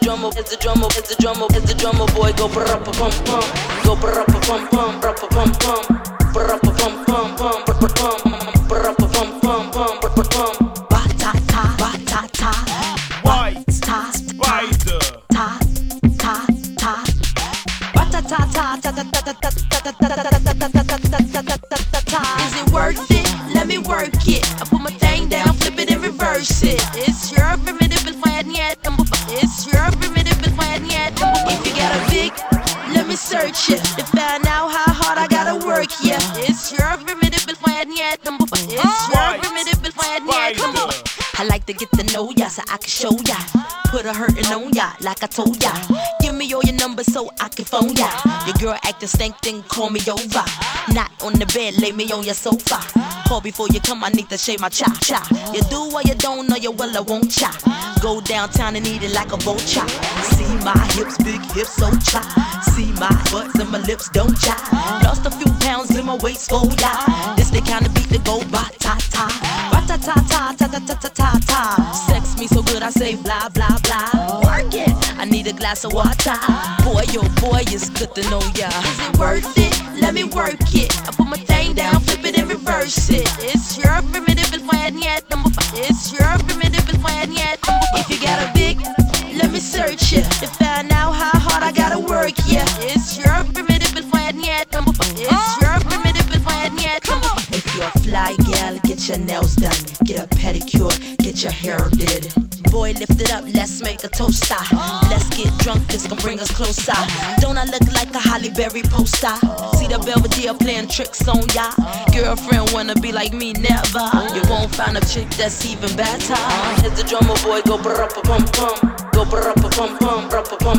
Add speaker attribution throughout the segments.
Speaker 1: drummer, it's the drummer, it's the drummer, it's the drummer boy. Go pum pum pum, go pum pum pum, pum pum pum, pum pum pum, pum pum pum, pum. Ba-ta-ta, ba-ta-ta,
Speaker 2: White
Speaker 1: ta,
Speaker 2: Spider.
Speaker 1: ta, ta, ta. Ba-ta-ta-ta, ta-ta-ta-ta-ta-ta-ta-ta-ta-ta-ta-ta-ta-ta. Is it worth it? Let me work it. I put my thing down, flip it and reverse it. It's your primitive plan yet. It's your primitive plan yet. If you got a big, let me search it to find out how hard I gotta work. Yeah, it's your primitive plan yet. It's your primitive plan yet. I like to get to know ya so I can show ya. Put a hurtin' on ya like I told ya. Give me all your numbers so I can phone ya. Your girl acting stank, then call me over. Not on the bed, lay me on your sofa. Call before you come, I need to shave my cha-cha. You do what you don't know, you well I won't cha. Go downtown and eat it like a vulture. See my hips, big hips, so cha. See my butts and my lips, don't cha. Lost a few pounds in my waist, oh ya. This the kind of beat that go ba-ta-ta. Ba-ta-ta-ta, ta-ta-ta-ta-ta-ta. Sex me so good I say blah, blah, blah. Work it, I need a glass of water. Boy, oh boy, it's good to know ya. Is it worth it? Let me work it. I put my thing down, flip it and reverse it. It's your primitive plan yet. It's your primitive plan yet. If you got a big, let me search it to find out how hard I gotta work. Yeah, it's your primitive plan yet. It's your primitive plan yet. If you're a fly gal, get your nails done, get a pedicure, get your hair did. Boy, lift it up, let's make a toaster. Let's get drunk, this gon' bring us closer. Don't I look like a Halle Berry poster? See the Belvedere playing tricks on ya. Girlfriend wanna be like me, never. You won't find a chick that's even better. Here's the drummer boy, go pum pum, go pum pum, pum pum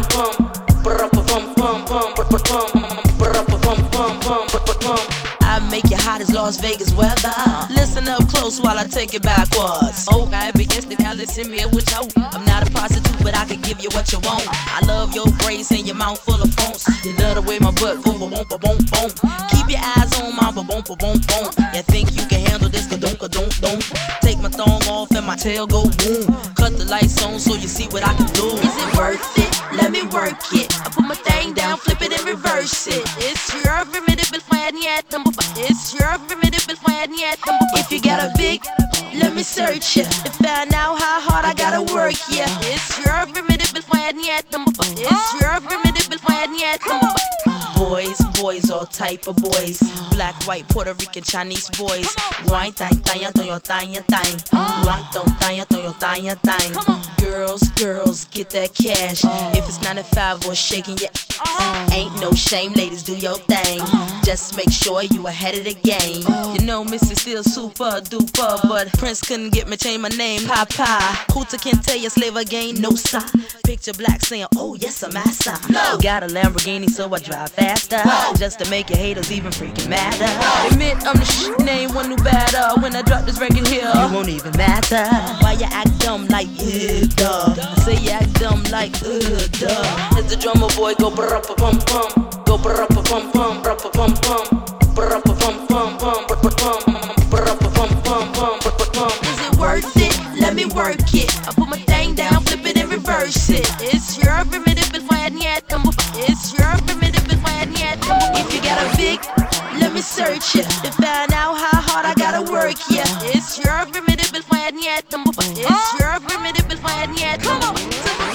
Speaker 1: pum. I make you hot as Las Vegas weather. Listen up close while I take it backwards. Oh, I begins to now listen me with you. I'm not a prostitute, but I can give you what you want. I love your braids and your mouth full of phones. You love the way my butt boom, boom, boom, boom, boom. Keep your eyes on my boom, boom, boom, boom. You think you can handle this? Ka-dunk. Take my thong off and my tail go boom. Cut the lights on so you see what I can do. Is it worth it? Let me work it. I put my thing down, flip it and reverse it. It's your primitive plan yet. It's your primitive plan yet. If you got a big, let me search it to find out how hard I gotta work. Yeah, it's your primitive plan yet. It's your primitive plan yet. Boys, all type of boys. Black, white, Puerto Rican, Chinese boys. Wine, thang, thang, thang, thang, thang. Rock, don't thang, thang, thang. Girls, get that cash. If it's 9 to 5 or shaking your ain't no shame, ladies, do your thing. Just make sure you ahead of the game. You know, Missy still super duper, but Prince couldn't get me change my name. Papa, Hooter can tell you slave again, no sign. Picture black saying, oh yes, I'm massa. No. Got a Lamborghini, so I drive faster. Just to make your haters even freaking madder. Admit I'm the shit, name one new batter. When I drop this record here, you won't even matter. Why you act dumb like, duh? I say you act dumb like, duh. As the drummer boy go pum pum, go pum pum, pum pum pum. Is it worth it? Let me work it. I put my thing down, flip it and reverse it. It's your primitive plan yet. It's your primitive plan yet. If you got a big, let me search it to find out how hard I gotta work. Yeah, it's your primitive plan yet. It's your primitive plan yet.